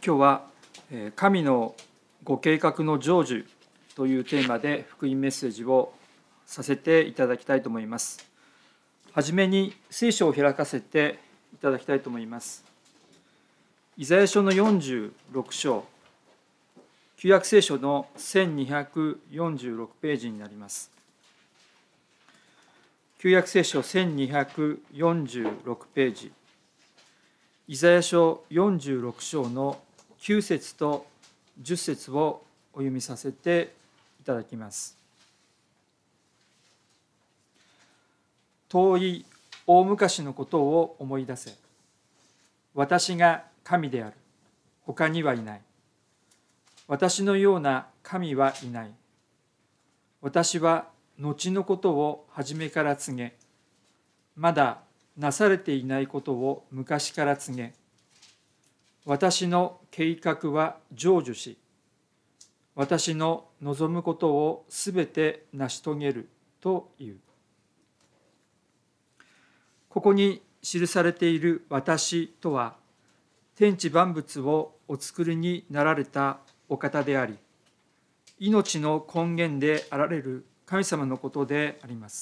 今日は神のご計画の成就というテーマで福音メッセージをさせていただきたいと思います。はじめに聖書を開かせていただきたいと思います。イザヤ書の46章、旧約聖書の1246ページになります。旧約聖書1246ページ、イザヤ書46章の9節と10節をお読みさせていただきます。遠い大昔のことを思い出せ。私が神である。他にはいない。私のような神はいない。私は後のことを初めから告げ、まだなされていないことを昔から告げ、私の計画は成就し、私の望むことをすべて成し遂げるという。ここに記されている私とは、天地万物をお作りになられたお方であり、命の根源であられる神様のことであります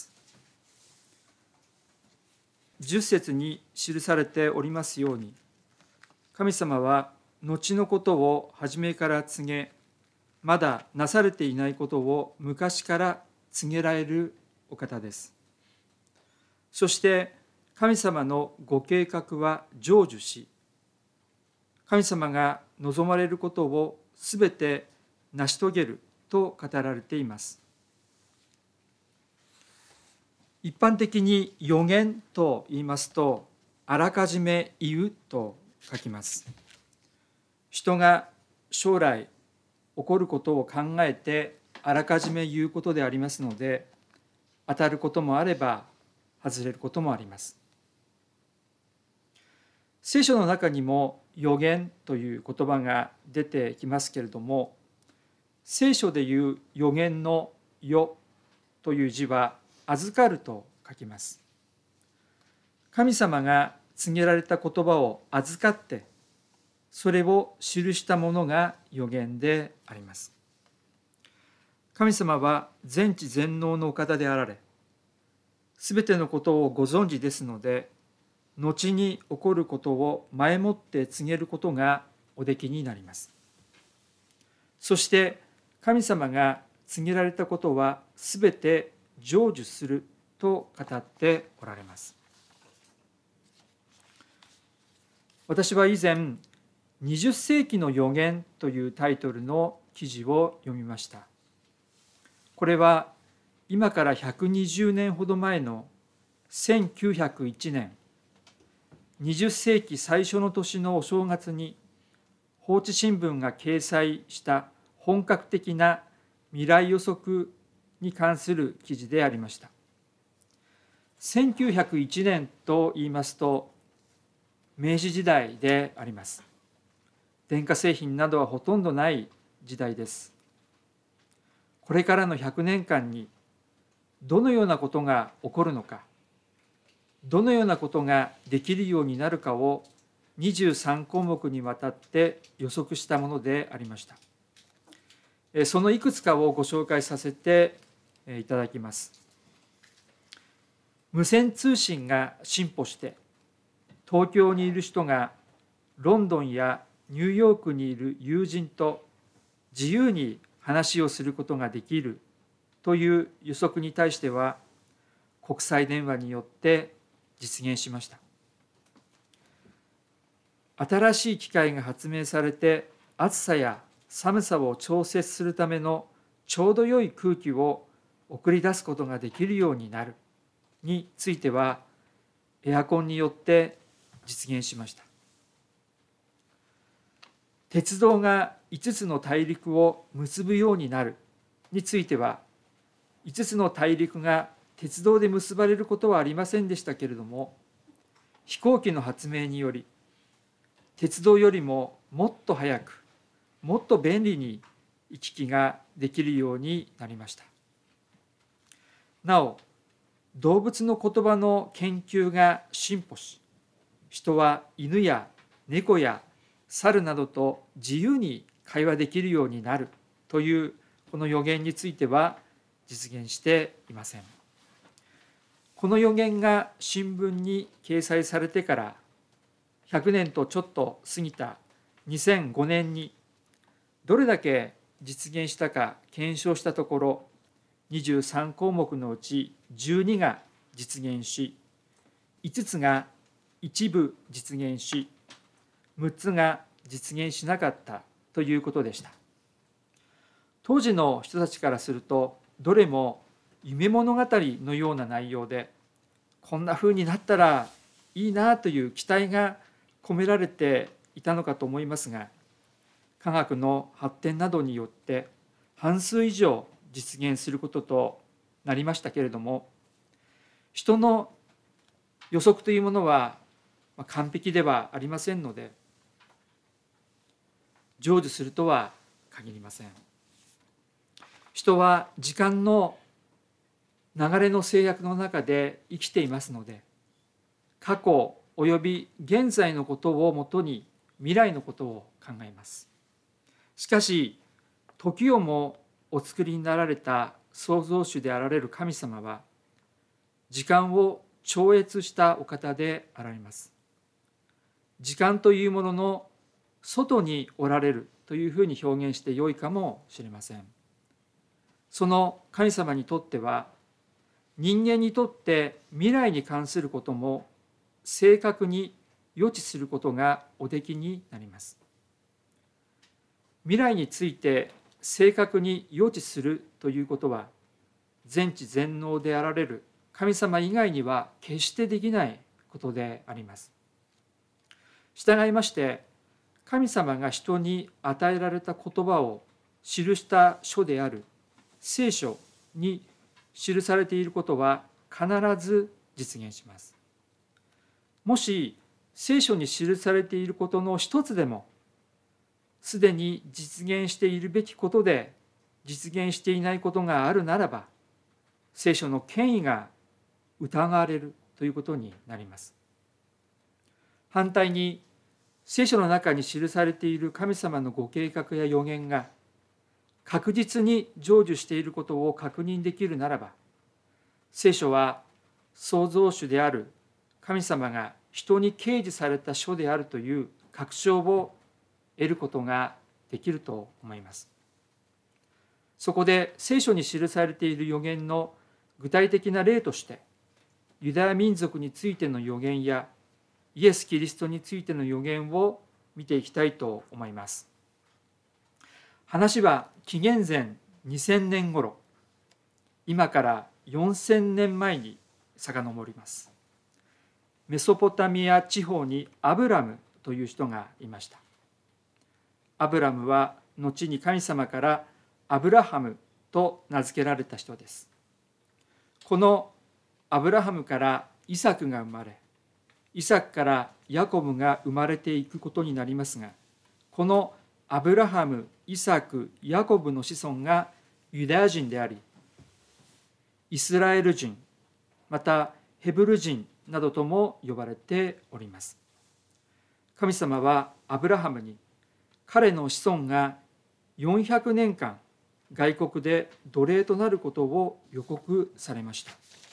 。10節に記されておりますように、神様は後のことを初めから告げ、まだなされていないことを昔から告げられるお方です。そして神様のご計画は成就し、神様が望まれることをすべて成し遂げると語られています。一般的に予言と言いますと、あらかじめ言うと書きます。人が将来起こることを考えてあらかじめ言うことでありますので、当たることもあれば外れることもあります。聖書の中にも予言という言葉が出てきますけれども、聖書でいう予言の予という字は預かると書きます。神様が告げられた言葉を預かって、それを記したものが預言であります。神様は全知全能のお方であられ、すべてのことをご存知ですので、後に起こることを前もって告げることがおできになります。そして神様が告げられたことはすべて成就すると語っておられます。私は以前、20世紀の予言というタイトルの記事を読みました。これは今から120年ほど前の1901年、20世紀最初の年のお正月に、報知新聞が掲載した本格的な未来予測に関する記事でありました。1901年と言いますと、明治時代であります。電化製品などはほとんどない時代です。これからの100年間にどのようなことが起こるのか、どのようなことができるようになるかを23項目にわたって予測したものでありました。そのいくつかをご紹介させていただきます。無線通信が進歩して、東京にいる人がロンドンやニューヨークにいる友人と自由に話をすることができるという予測に対しては、国際電話によって実現しました。新しい機械が発明されて、暑さや寒さを調節するためのちょうど良い空気を送り出すことができるようになるについては、エアコンによって実現しました。鉄道が5つの大陸を結ぶようになるについては、5つの大陸が鉄道で結ばれることはありませんでしたけれども、飛行機の発明により、鉄道よりももっと早く、もっと便利に行き来ができるようになりました。なお、動物の言葉の研究が進歩し、人は犬や猫や猿などと自由に会話できるようになるというこの予言については実現していません。この予言が新聞に掲載されてから100年とちょっと過ぎた2005年にどれだけ実現したか検証したところ、23項目のうち12が実現し、5つが一部実現し、6つが実現しなかったということでした。当時の人たちからすると、どれも夢物語のような内容で、こんな風になったらいいなという期待が込められていたのかと思いますが、科学の発展などによって半数以上実現することとなりましたけれども、人の予測というものは完璧ではありませんので、成就するとは限りません。人は時間の流れの制約の中で生きていますので、過去および現在のことをもとに未来のことを考えます。しかし、時をもお作りになられた創造主であられる神様は、時間を超越したお方であられます。時間というものの外におられるというふうに表現してよいかもしれません。その神様にとっては、人間にとって未来に関することも正確に予知することがおできになります。未来について正確に予知するということは、全知全能であられる神様以外には決してできないことであります。従いまして、神様が人に与えられた言葉を記した書である聖書に記されていることは必ず実現します。もし聖書に記されていることの一つでもすでに実現しているべきことで実現していないことがあるならば、聖書の権威が疑われるということになります。反対に、聖書の中に記されている神様のご計画や予言が確実に成就していることを確認できるならば、聖書は創造主である神様が人に掲示された書であるという確証を得ることができると思います。そこで聖書に記されている予言の具体的な例として、ユダヤ民族についての予言やイエス・キリストについての予言を見ていきたいと思います。話は紀元前2000年頃、今から4000年前に遡ります。メソポタミア地方にアブラムという人がいました。アブラムは後に神様からアブラハムと名付けられた人です。このアブラハムからイサクが生まれ、イサクからヤコブが生まれていくことになりますが、このアブラハム、イサク、ヤコブの子孫がユダヤ人であり、イスラエル人、またヘブル人などとも呼ばれております。神様はアブラハムに彼の子孫が400年間外国で奴隷となることを予告されました。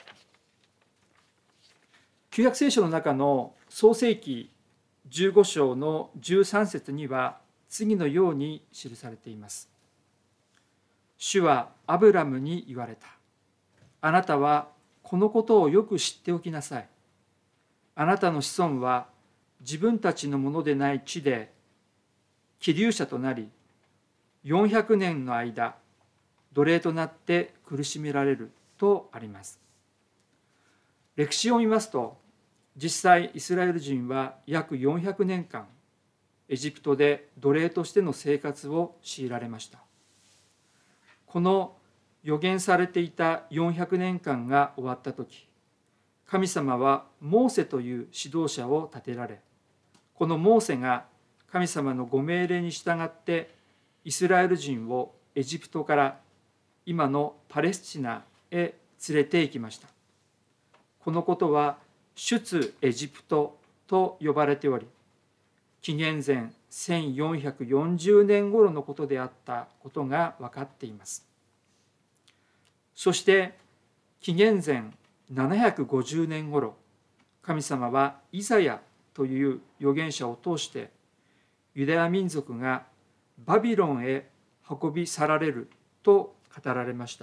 旧約聖書の中の創世記15章の13節には次のように記されています。主はアブラムに言われた。あなたはこのことをよく知っておきなさい。あなたの子孫は自分たちのものでない地で寄留者となり、400年の間奴隷となって苦しめられるとあります。歴史を見ますと、実際イスラエル人は約400年間エジプトで奴隷としての生活を強いられました。この予言されていた400年間が終わったとき、神様はモーセという指導者を立てられ、このモーセが神様のご命令に従ってイスラエル人をエジプトから今のパレスチナへ連れて行きました。このことは出エジプトと呼ばれており、 紀元前1440年頃のことであったことが分かっています。そして紀元前750年頃、神様はイザヤという預言者を通してユダヤ民族がバビロンへ運び去られると語られました。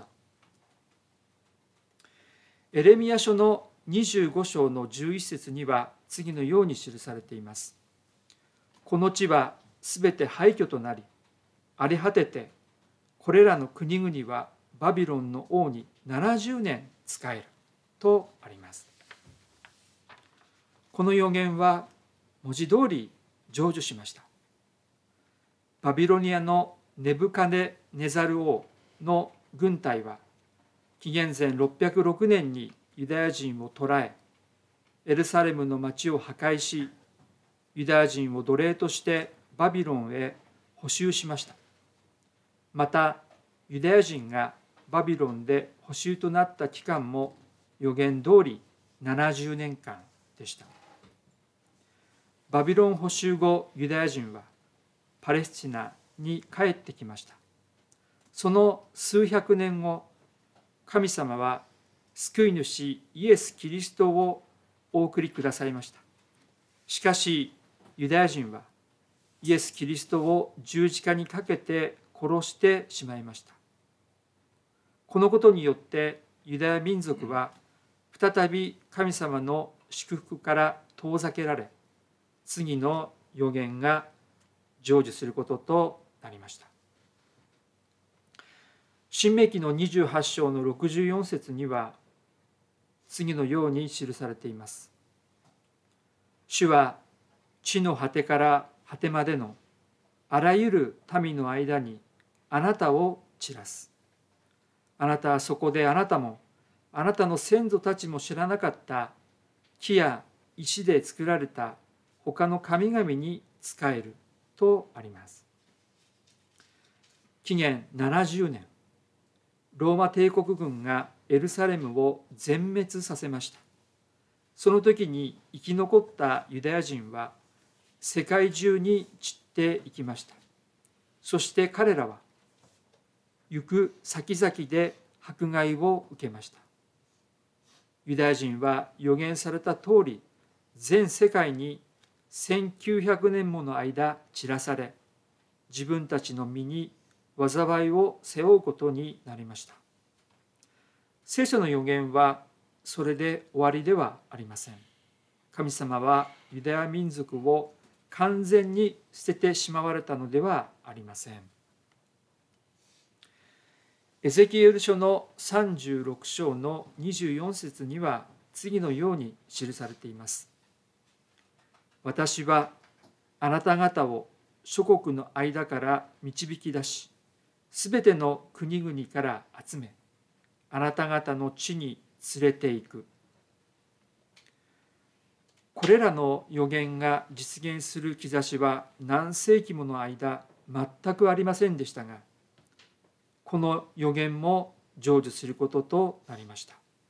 エレミヤ書の25章の11節には次のように記されています。この地はすべて廃墟となり、荒れ果てて、これらの国々はバビロンの王に70年仕えるとあります。この預言は文字通り成就しました。バビロニアのネブカネネザル王の軍隊は紀元前606年にユダヤ人を捕らえ、エルサレムの町を破壊し、ユダヤ人を奴隷としてバビロンへ捕囚しました。また、ユダヤ人がバビロンで捕囚となった期間も預言通り70年間でした。バビロン捕囚後、ユダヤ人はパレスチナに帰ってきました。その数百年後、神様は救い主イエス・キリストをお送りくださいました。しかし、ユダヤ人はイエス・キリストを十字架にかけて殺してしまいました。このことによってユダヤ民族は再び神様の祝福から遠ざけられ、次の預言が成就することとなりました。申命記の28章の64節には次のように記されています。主は地の果てから果てまでのあらゆる民の間にあなたを散らす。あなたはそこであなたもあなたの先祖たちも知らなかった木や石で作られた他の神々に仕えるとあります。紀元70年、ローマ帝国軍がエルサレムを全滅させました。その時に生き残ったユダヤ人は世界中に散っていきました。そして彼らは行く先々で迫害を受けました。ユダヤ人は預言された通り、全世界に1900年もの間散らされ、自分たちの身に災いを背負うことになりました。聖書の預言はそれで終わりではありません。神様はユダヤ民族を完全に捨ててしまわれたのではありません。エゼキエル書の36章の24節には次のように記されています。私はあなた方を諸国の間から導き出し、すべての国々から集め、あなた方の地に連れて行く。これらの預言が実現する兆しは何世紀もの間全くありませんでしたが、この預言も成就することとなりました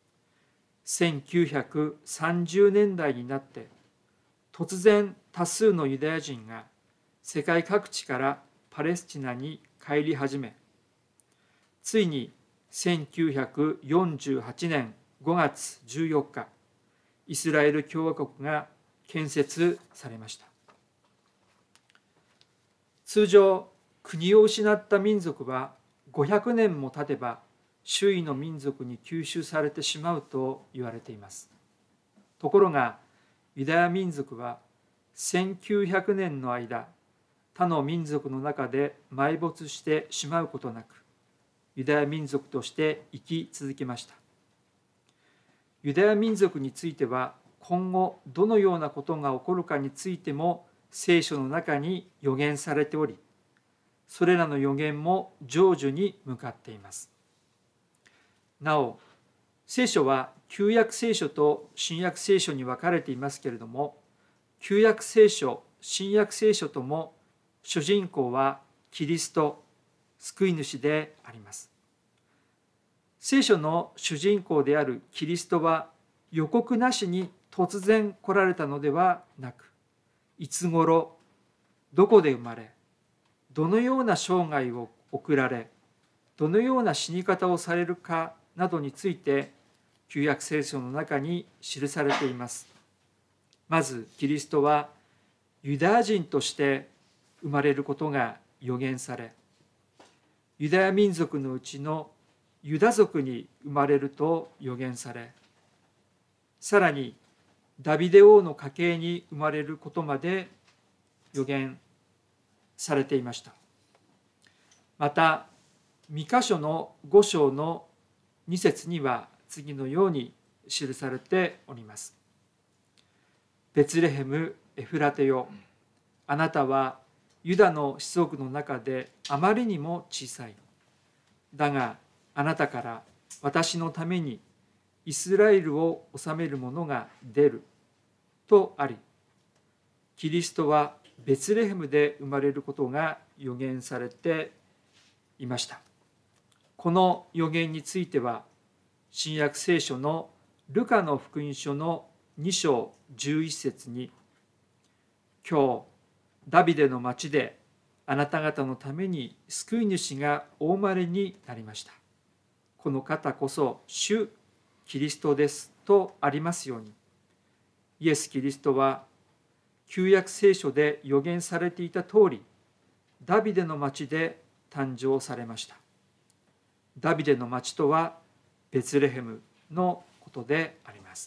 。1930年代になって突然多数のユダヤ人が世界各地からパレスチナに帰り始め、ついに1948年5月14日、イスラエル共和国が建設されました。通常、国を失った民族は500年も経てば周囲の民族に吸収されてしまうと言われています。ところが、ユダヤ民族は1900年の間、他の民族の中で埋没してしまうことなく、ユダヤ民族として生き続けました。ユダヤ民族については、今後どのようなことが起こるかについても聖書の中に予言されており、それらの予言も成就に向かっています。なお、聖書は旧約聖書と新約聖書に分かれていますけれども、旧約聖書、新約聖書とも主人公はキリスト、救い主であります。聖書の主人公であるキリストは予告なしに突然来られたのではなく、いつ頃どこで生まれ、どのような生涯を送られ、どのような死に方をされるかなどについて旧約聖書の中に記されています。まずキリストはユダヤ人として生まれることが予言され、ユダヤ民族のうちのユダ族に生まれると予言され、さらにダビデ王の家系に生まれることまで予言されていました。またミカ書の5章の2節には次のように記されております。ベツレヘムエフラテよ、あなたはユダの子族の中であまりにも小さい。だがあなたから私のためにイスラエルを治める者が出るとあり、キリストはベツレヘムで生まれることが予言されていました。この予言については新約聖書のルカの福音書の2章11節に、今日ダビデの町であなた方のために救い主がお生まれになりました。この方こそ主キリストですとありますように、イエス・キリストは旧約聖書で予言されていた通り、ダビデの町で誕生されました。ダビデの町とはベツレヘムのことであります。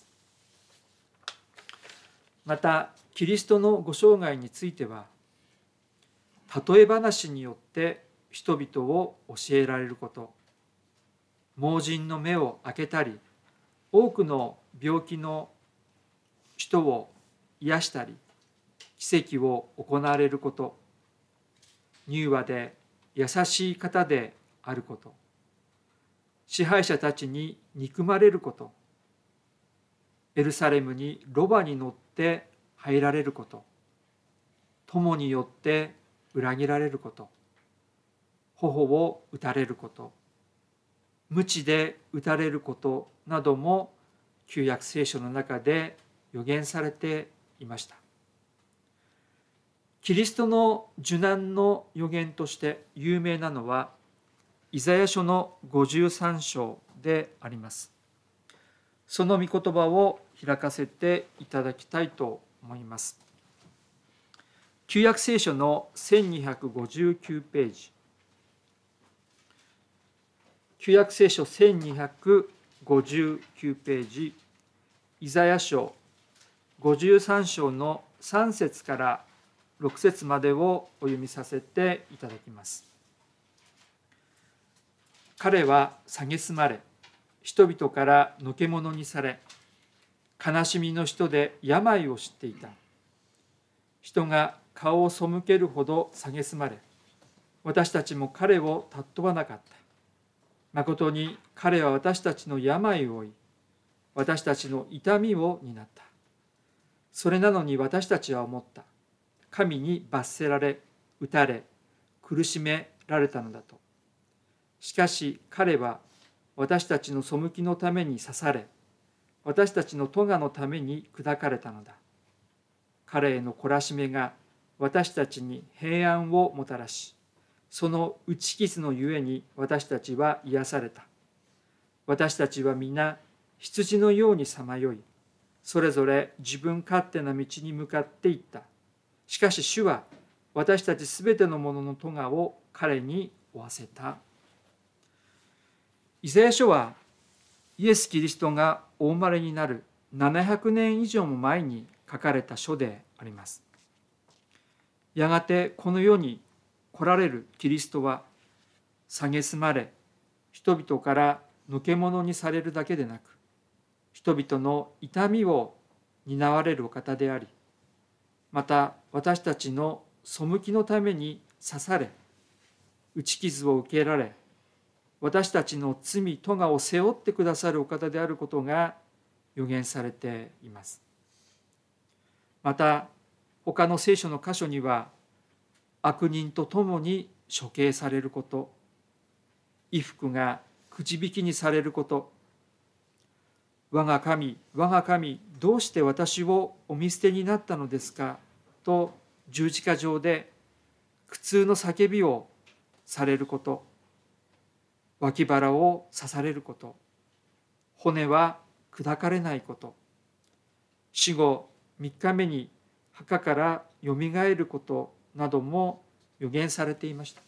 またキリストのご生涯については、例え話によって人々を教えられること、盲人の目を開けたり、多くの病気の人を癒したり、奇跡を行われること、柔和で優しい方であること、支配者たちに憎まれること、エルサレムにロバに乗って入られること、友によって裏切られること、頬を打たれること、鞭で打たれることなども旧約聖書の中で予言されていました。キリストの受難の予言として有名なのはイザヤ書の53章であります。その御言葉を開かせていただきたいと思います。旧約聖書の1259ページ、旧約聖書1259ページ、イザヤ書53章の3節から6節までをお読みさせていただきます。彼は蔑まれ、人々からのけ者にされ、悲しみの人で病を知っていた。人が顔を背けるほど蔑まれ、私たちも彼を尊ばなかった。まことに彼は私たちの病を負い、私たちの痛みを担った。それなのに私たちは思った。神に罰せられ、打たれ、苦しめられたのだと。しかし彼は私たちの背きのために刺され、私たちの咎のために砕かれたのだ。彼への懲らしめが私たちに平安をもたらし、その打ち傷のゆえに私たちは癒された。私たちは皆羊のようにさまよい、それぞれ自分勝手な道に向かっていった。しかし主は私たちすべてのものの咎を彼に負わせた。イザヤ書はイエス・キリストがお生まれになる700年以上も前に書かれた書であります。やがてこの世に来られるキリストは蔑まれ、人々からのけ者にされるだけでなく、人々の痛みを担われるお方であり、また私たちの背きのために刺され、打ち傷を受けられ、私たちの罪、咎を背負ってくださるお方であることが予言されています。また、他の聖書の箇所には、悪人と共に処刑されること、衣服がくじ引きにされること、我が神、我が神、どうして私をお見捨てになったのですかと十字架上で苦痛の叫びをされること、脇腹を刺されること、骨は砕かれないこと、死後3日目に墓からよみがえることなども予言されていました。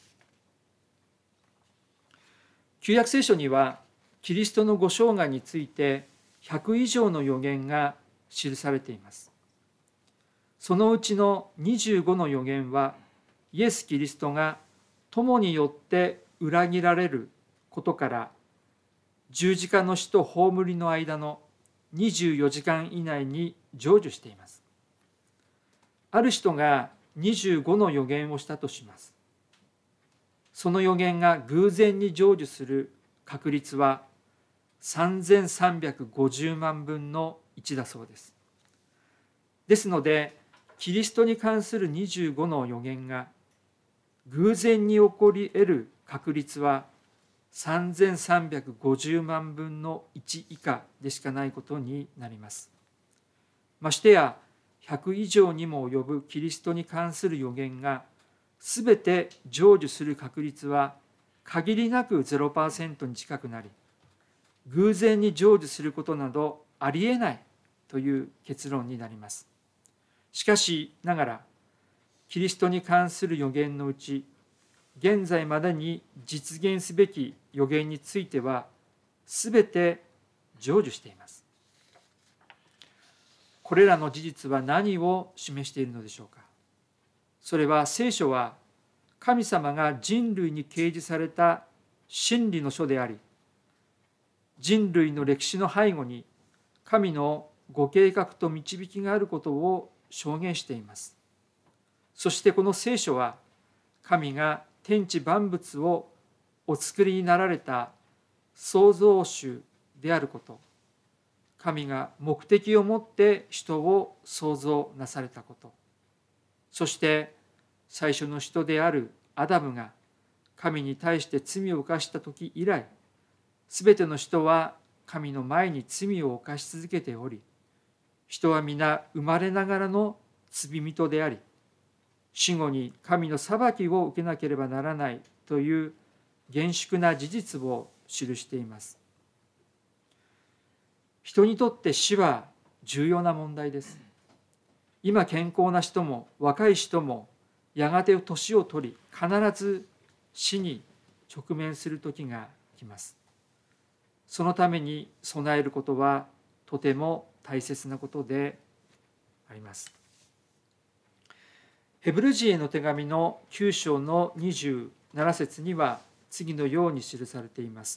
旧約聖書にはキリストのご生涯について100以上の予言が記されています。そのうちの25の予言はイエス・キリストが友によって裏切られることから十字架の死と葬りの間の24時間以内に成就しています。ある人が25の予言をしたとします。その予言が偶然に成就する確率は3350万分の1だそうです。ですので、キリストに関する25の予言が偶然に起こり得る確率は3350万分の1以下でしかないことになります。ましてや100以上にも及ぶキリストに関する予言がすべて成就する確率は限りなく 0% に近くなり、偶然に成就することなどありえないという結論になります。しかしながら、キリストに関する予言のうち、現在までに実現すべき予言については、すべて成就しています。これらの事実は何を示しているのでしょうか。それは聖書は神様が人類に掲示された真理の書であり、人類の歴史の背後に神のご計画と導きがあることを証言しています。そしてこの聖書は神が天地万物をお作りになられた創造主であること、神が目的を持って人を創造なされたこと、そして最初の人であるアダムが神に対して罪を犯した時以来、すべての人は神の前に罪を犯し続けており、人は皆生まれながらの罪人であり、死後に神の裁きを受けなければならないという厳粛な事実を記しています。人にとって死は重要な問題です。今健康な人も若い人もやがて年を取り、必ず死に直面する時が来ます。そのために備えることはとても大切なことであります。ヘブル人への手紙の9章の27節には次のように記されています。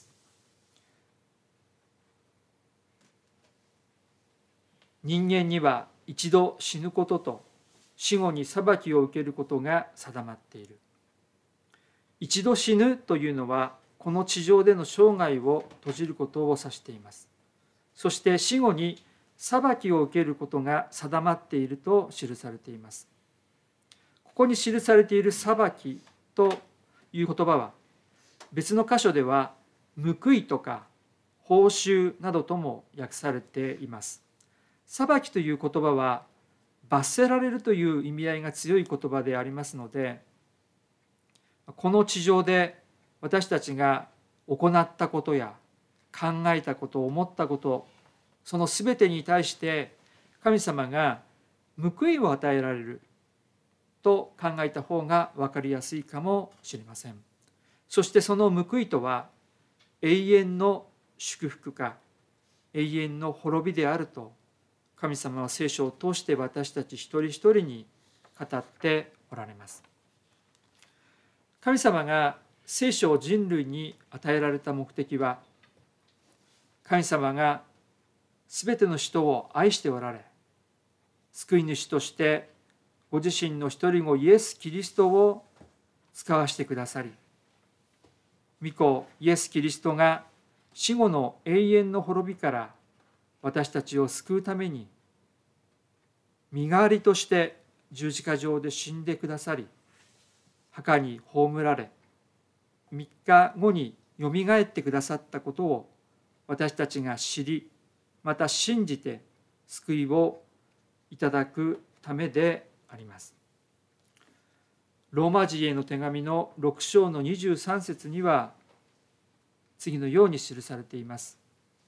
人間には一度死ぬことと死後に裁きを受けることが定まっている。一度死ぬというのはこの地上での生涯を閉じることを指しています。そして死後に裁きを受けることが定まっていると記されています。ここに記されている裁きという言葉は別の箇所では報いとか報酬などとも訳されています。裁きという言葉は罰せられるという意味合いが強い言葉でありますので、この地上で私たちが行ったことや考えたこと、思ったこと、そのすべてに対して神様が報いを与えられると考えた方が分かりやすいかもしれません。そしてその報いとは永遠の祝福か永遠の滅びであると神様は聖書を通して私たち一人一人に語っておられます。神様が聖書を人類に与えられた目的は、神様がすべての人を愛しておられ、救い主としてご自身の一人子イエス・キリストを使わしてくださり、御子イエス・キリストが死後の永遠の滅びから私たちを救うために身代わりとして十字架上で死んでくださり、墓に葬られ3日後によみがえってくださったことを私たちが知り、また信じて救いをいただくためであります。 ローマ人への手紙の6章の23節には次のように記されています。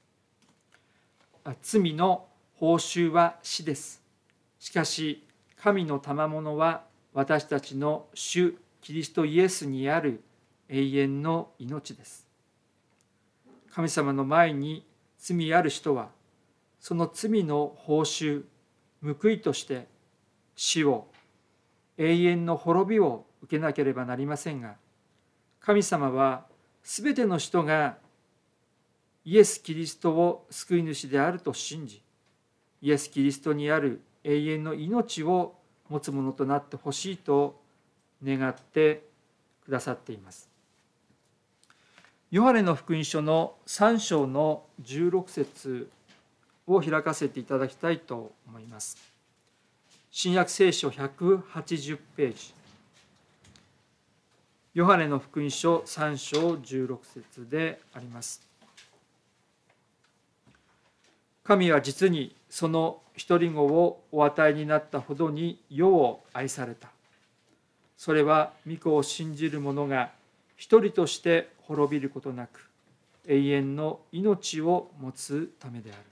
罪の報酬は死です。しかし神の賜物は私たちの主キリストイエスにある永遠の命です。神様の前に罪ある人はその罪の報酬、報いとして死を、永遠の滅びを受けなければなりませんが、神様はすべての人がイエス・キリストを救い主であると信じ、イエス・キリストにある永遠の命を持つものとなってほしいと願ってくださっています。ヨハネの福音書の3章の16節を開かせていただきたいと思います。新約聖書180ページ。ヨハネの福音書3章16節であります。神は実にその一人子をお与えになったほどに世を愛された。それは御子を信じる者が一人として滅びることなく永遠の命を持つためである。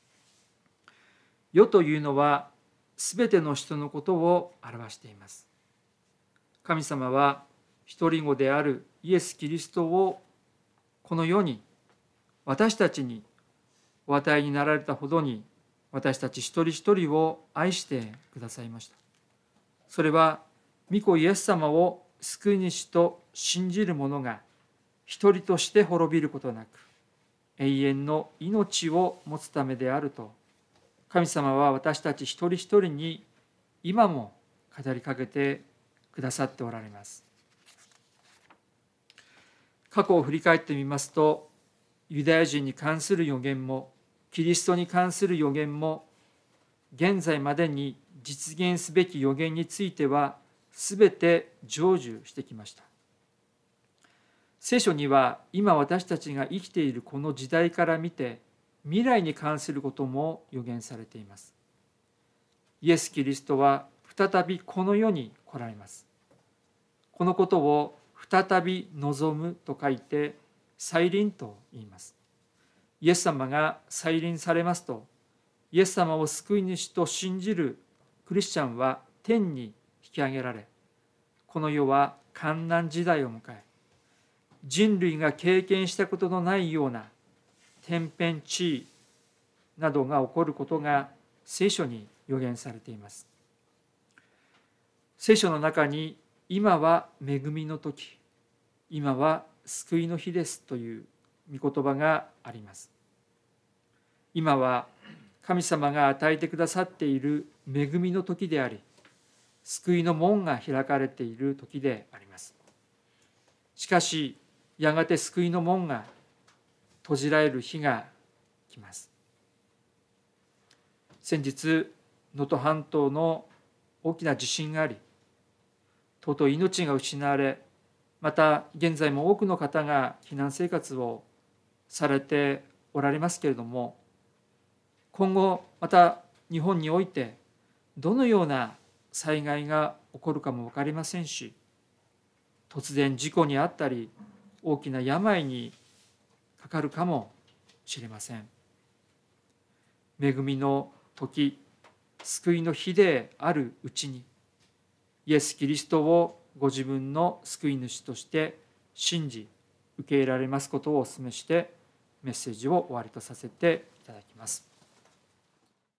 世というのはすべての人のことを表しています。神様は一人子であるイエス・キリストをこの世に私たちにお与えになられたほどに私たち一人一人を愛してくださいました。それは御子イエス様を救い主と信じる者が一人として滅びることなく永遠の命を持つためであると神様は私たち一人一人に今も語りかけてくださっておられます。過去を振り返ってみますと、ユダヤ人に関する預言もキリストに関する預言も現在までに実現すべき預言についてはすべて成就してきました。聖書には今私たちが生きているこの時代から見て未来に関することも予言されています。イエス・キリストは再びこの世に来られます。このことを再び望むと書いて再臨と言います。イエス様が再臨されますと、イエス様を救い主と信じるクリスチャンは天に引き上げられ、この世は患難時代を迎え、人類が経験したことのないような天変地異などが起こることが聖書に予言されています。聖書の中に今は恵みの時、今は救いの日ですという御言葉があります。今は神様が与えてくださっている恵みの時であり、救いの門が開かれている時であります。しかし、やがて救いの門が閉じられる日が来ます。先日、能登半島の大きな地震があり、とうとう命が失われ、また現在も多くの方が避難生活をされておられますけれども、今後また日本においてどのような災害が起こるかも分かりませんし、突然事故に遭ったり大きな病にかかるかもしれません。恵みの時、救いの日であるうちに、イエス・キリストをご自分の救い主として信じ、受け入れられますことをお勧めして、メッセージを終わりとさせていただきます。